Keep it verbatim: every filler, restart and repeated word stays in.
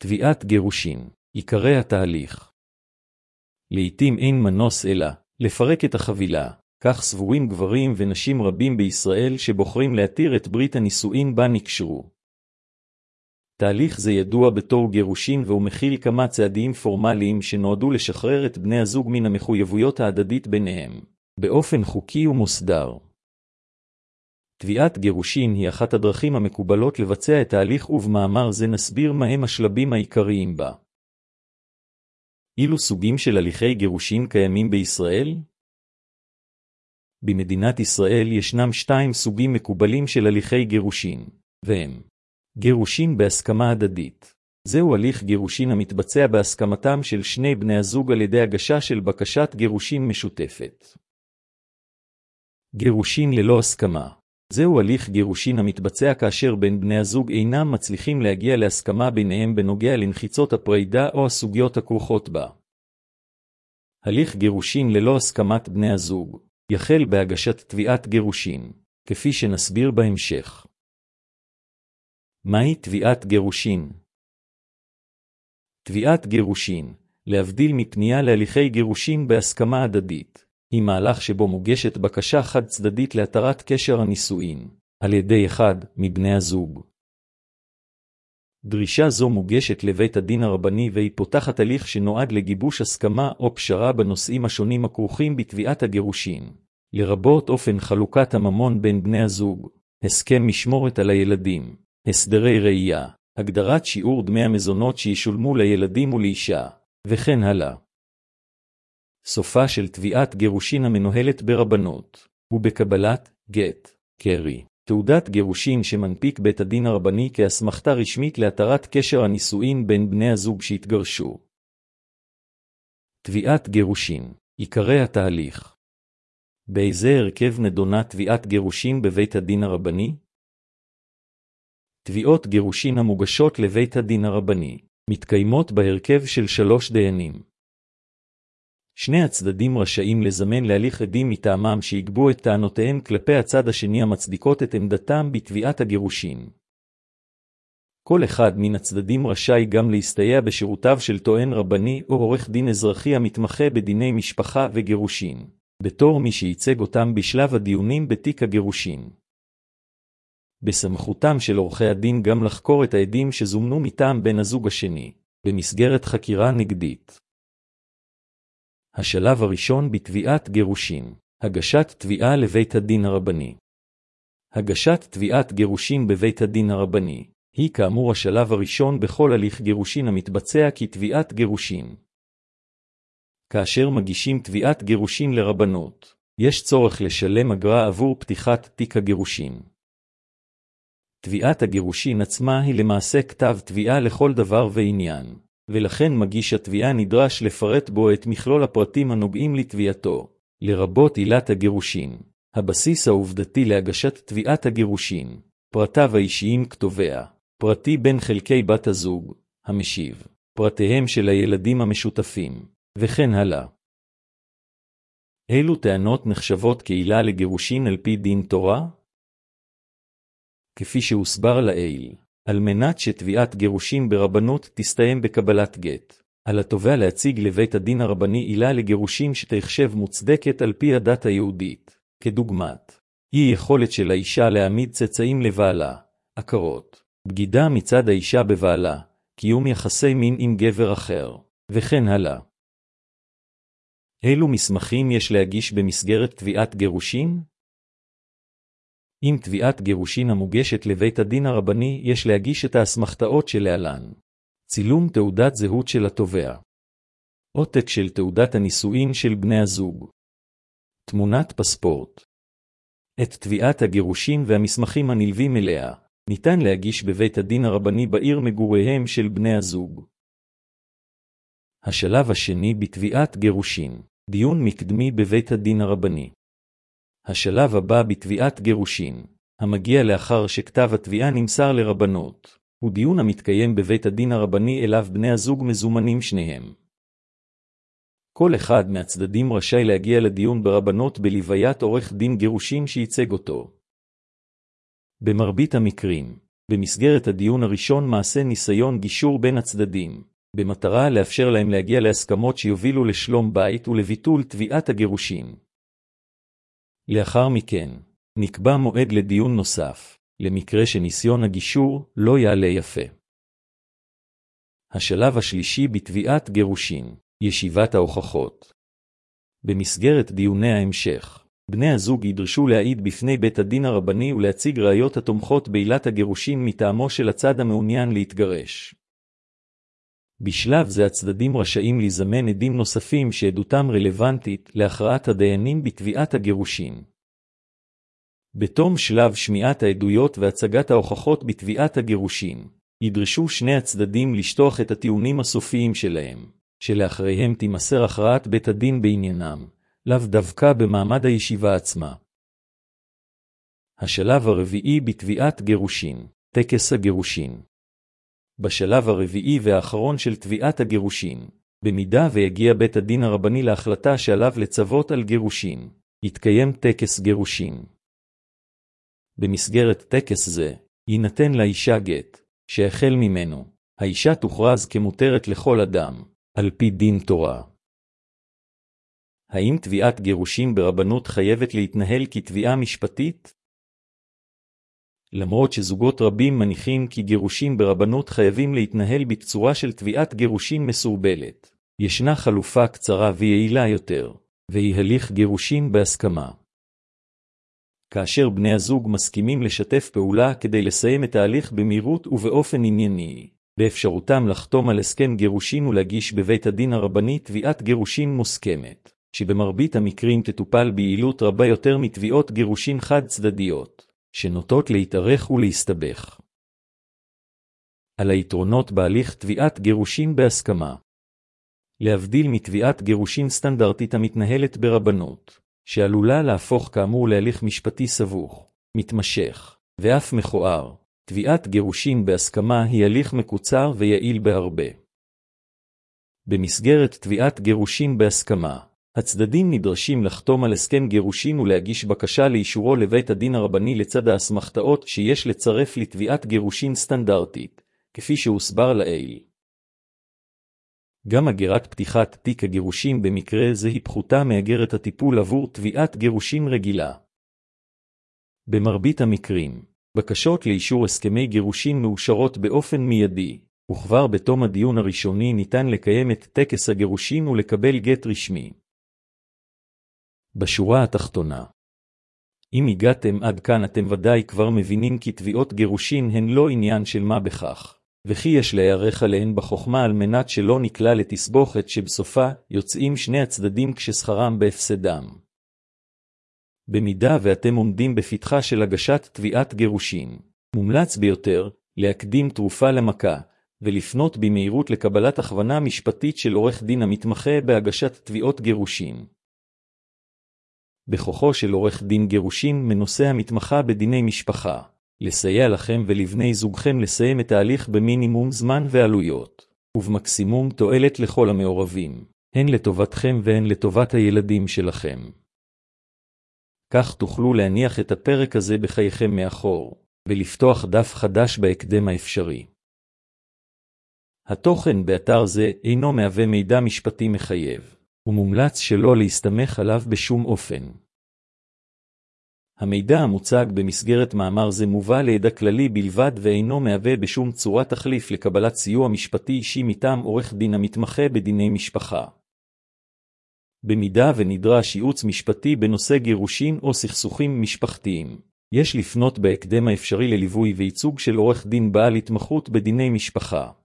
תביעת גירושין. עיקרי התהליך. לעתים אין מנוס אלא לפרק את החבילה. כך סבורים גברים ונשים רבים בישראל שבוחרים להתיר את ברית הנישואין בה נקשרו. תהליך זה ידוע בתור גירושין והוא מכיל כמה צעדים פורמליים שנועדו לשחרר את בני הזוג מן המחויבויות ההדדית ביניהם, באופן חוקי ומוסדר. תביעת גירושין היא אחת הדרכים המקובלות לבצע את ההליך ובמאמר זה נסביר מהם השלבים העיקריים בה. אילו סוגים של הליכי גירושין קיימים בישראל? במדינת ישראל ישנם שתיים סוגים מקובלים של הליכי גירושין, והם גירושין בהסכמה הדדית. זהו הליך גירושין המתבצע בהסכמתם של שני בני הזוג על ידי הגשה של בקשת גירושין משותפת. גירושין ללא הסכמה. זהו הליך גירושין המתבצע כאשר בין בני הזוג אינם מצליחים להגיע להסכמה ביניהם בנוגע לנחיצות הפרידה או הסוגיות הכרוכות בה. הליך גירושין ללא הסכמת בני הזוג יחל בהגשת תביעת גירושין, כפי שנסביר בהמשך. מהי תביעת גירושין? תביעת גירושין, להבדיל מפנייה להליכי גירושין בהסכמה הדדית, היא מהלך שבו מוגשת בקשה חד צדדית להתרת קשר הנישואין, על ידי אחד מבני הזוג. דרישה זו מוגשת לבית הדין הרבני והיא פותחת הליך שנועד לגיבוש הסכמה או פשרה בנושאים השונים הכרוכים בתביעת הגירושין, לרבות אופן חלוקת הממון בין בני הזוג, הסכם משמורת על הילדים, הסדרי ראייה, הגדרת שיעור דמי המזונות שישולמו לילדים ולאישה, וכן הלאה. סופה של תביעת גירושין המנוהלת ברבנות, ובקבלת גט, קרי, תעודת גירושין שמנפיק בית הדין הרבני כאסמכתה רשמית להתרת קשר הנישואין בין בני הזוג שהתגרשו. תביעת גירושין. עיקרי התהליך. באיזה הרכב נדונה תביעת גירושין בבית הדין הרבני? תביעות גירושין המוגשות לבית הדין הרבני מתקיימות בהרכב של שלוש דיינים. שני הצדדים רשאים לזמן להליך עדים מטעמם שיגבו את טענותיהם כלפי הצד השני המצדיקות את עמדתם בתביעת הגירושין. כל אחד מן הצדדים רשאי גם להסתייע בשירותיו של טוען רבני או עורך דין אזרחי המתמחה בדיני משפחה וגירושין, בתור מי שייצג אותם בשלב הדיונים בתיק הגירושין. בסמכותם של עורכי הדין גם לחקור את העדים שזומנו מטעם בן הזוג השני, במסגרת חקירה נגדית. השלב הראשון בתביעת גירושין, הגשת תביעה לבית הדין הרבני. הגשת תביעת גירושין בבית הדין הרבני, היא כאמור השלב הראשון בכל הליך גירושין המתבצע כתביעת גירושין. כאשר מגישים תביעת גירושין לרבנות, יש צורך לשלם אגרה עבור פתיחת תיק הגירושין. תביעת הגירושין עצמה היא למעשה כתב תביעה לכל דבר ועניין, ולכן מגיש התביעה נדרש לפרט בו את מכלול הפרטים הנוגעים לתביעתו, לרבות עילת הגירושין, הבסיס העובדתי להגשת תביעת הגירושין, פרטיו האישיים כתובע, פרטי בין חלקי בת הזוג, המשיב, פרטיהם של הילדים המשותפים, וכן הלאה. אילו טענות נחשבות כעילה לגירושין על פי דין תורה? כפי שהוסבר לעיל, על מנת שתביעת גירושין ברבנות תסתיים בקבלת גט, על התובע להציג לבית הדין הרבני עילה לגירושין שתחשב מוצדקת על פי הדת היהודית, כדוגמת אי יכולת של האישה להעמיד צאצאים לבעלה, עקרות, בגידה מצד האישה בבעלה, קיום יחסי מין עם גבר אחר, וכן הלאה. אילו מסמכים יש להגיש במסגרת תביעת גירושין? עם תביעת גירושין המוגשת לבית הדין הרבני יש להגיש את האסמכתאות שלהלן. צילום תעודת זהות של התובע. עותק של תעודת הנישואין של בני הזוג. תמונת פספורט. את תביעת הגירושין והמסמכים הנלווים אליה ניתן להגיש בבית הדין הרבני בעיר מגוריהם של בני הזוג. השלב השני בתביעת גירושין. דיון מקדמי בבית הדין הרבני. השלב הבא בתביעת גירושין, המגיע לאחר שכתב התביעה נמסר לרבנות, הוא דיון המתקיים בבית הדין הרבני אליו בני הזוג מזומנים שניהם. כל אחד מהצדדים רשאי להגיע לדיון ברבנות בלוויית עורך דין גירושין שייצג אותו. במרבית המקרים, במסגרת הדיון הראשון מעשה ניסיון גישור בין הצדדים, במטרה לאפשר להם להגיע להסכמות שיובילו לשלום בית ולביטול תביעת הגירושין. לאחר מכן, נקבע מועד לדיון נוסף, למקרה שניסיון הגישור לא יעלה יפה. השלב השלישי בתביעת גירושין, ישיבת ההוכחות. במסגרת דיוני ההמשך, בני הזוג ידרשו להעיד בפני בית הדין הרבני ולהציג ראיות התומכות בעילת הגירושין מטעמו של הצד המעוניין להתגרש. בשלב זה הצדדים רשאים לזמן עדים נוספים שעדותם רלוונטית להכרעת הדיינים בתביעת הגירושין. בתום שלב שמיעת העדויות והצגת ההוכחות בתביעת הגירושין, ידרשו שני הצדדים לשטוח את הטיעונים הסופיים שלהם, שלאחריהם תימסר הכרעת בית הדין בעניינם, לאו דווקא במעמד הישיבה עצמה. השלב הרביעי בתביעת גירושין, טקס הגירושין. בשלב הרביעי והאחרון של תביעת הגירושין, במידה ויגיע בית הדין הרבני להחלטה שעליו לצוות על גירושין, יתקיים טקס גירושין. במסגרת טקס זה, יינתן לאישה גט, שהחל ממנו, האישה תוכרז כמותרת לכל אדם, על פי דין תורה. האם תביעת גירושין ברבנות חייבת להתנהל כתביעה משפטית? למרות שזוגות רבים מניחים כי גירושין ברבנות חייבים להתנהל בצורה של תביעת גירושין מסורבלת, ישנה חלופה קצרה ויעילה יותר, והיא הליך גירושין בהסכמה. כאשר בני הזוג מסכימים לשתף פעולה כדי לסיים את ההליך במהירות ובאופן ענייני, באפשרותם לחתום על הסכם גירושין ולהגיש בבית הדין הרבני תביעת גירושין מוסכמת, שבמרבית המקרים תטופל ביעילות רבה יותר מתביעות גירושין חד צדדיות, שנוטות להתארך ולהסתבך. על היתרונות בהליך תביעת גירושין בהסכמה. להבדיל מתביעת גירושין סטנדרטית המתנהלת ברבנות, שעלולה להפוך כאמור להליך משפטי סבוך, מתמשך, ואף מכוער, תביעת גירושין בהסכמה היא הליך מקוצר ויעיל בהרבה. במסגרת תביעת גירושין בהסכמה, הצדדים נדרשים לחתום על הסכם גירושין ולהגיש בקשה לאישורו לבית הדין הרבני לצד האסמכתאות שיש לצרף לתביעת גירושין סטנדרטית, כפי שהוסבר לעיל. גם אגרת פתיחת תיק הגירושין במקרה זה היא פחותה מאגרת הטיפול עבור תביעת גירושין רגילה. במרבית המקרים, בקשות לאישור הסכמי גירושין מאושרות באופן מיידי, וכבר בתום הדיון הראשוני ניתן לקיים את טקס הגירושין ולקבל גט רשמי. בשורה התחתונה, אם הגעתם עד כאן אתם ודאי כבר מבינים כי תביעות גירושין הן לא עניין של מה בכך, וכי יש להיערך עליהן בחוכמה על מנת שלא נקלע לתסבוכת שבסופה יוצאים שני הצדדים כששכרם בהפסדם. במידה ואתם עומדים בפתחה של הגשת תביעת גירושין, מומלץ ביותר להקדים תרופה למכה, ולפנות במהירות לקבלת הכוונה משפטית של עורך דין המתמחה בהגשת תביעות גירושין. בכוחו של עורך דין גירושין מנוסה המתמחה בדיני משפחה, לסייע לכם ולבני זוגכם לסיים את ההליך במינימום זמן ועלויות, ובמקסימום תועלת לכל המעורבים, הן לטובתכם והן לטובת הילדים שלכם. כך תוכלו להניח את הפרק הזה בחייכם מאחור, ולפתוח דף חדש בהקדם האפשרי. התוכן באתר זה אינו מהווה מידע משפטי מחייב, ומומלץ שלא להסתמך עליו בשום אופן. המידע המוצג במסגרת מאמר זה מובא לידע כללי בלבד ואינו מהווה בשום צורה תחליף לקבלת סיוע משפטי אישי מטעם עורך דין המתמחה בדיני משפחה. במידה ונדרש ייעוץ משפטי בנושא גירושין או סכסוכים משפחתיים, יש לפנות בהקדם האפשרי לליווי וייצוג של עורך דין בעל התמחות בדיני משפחה.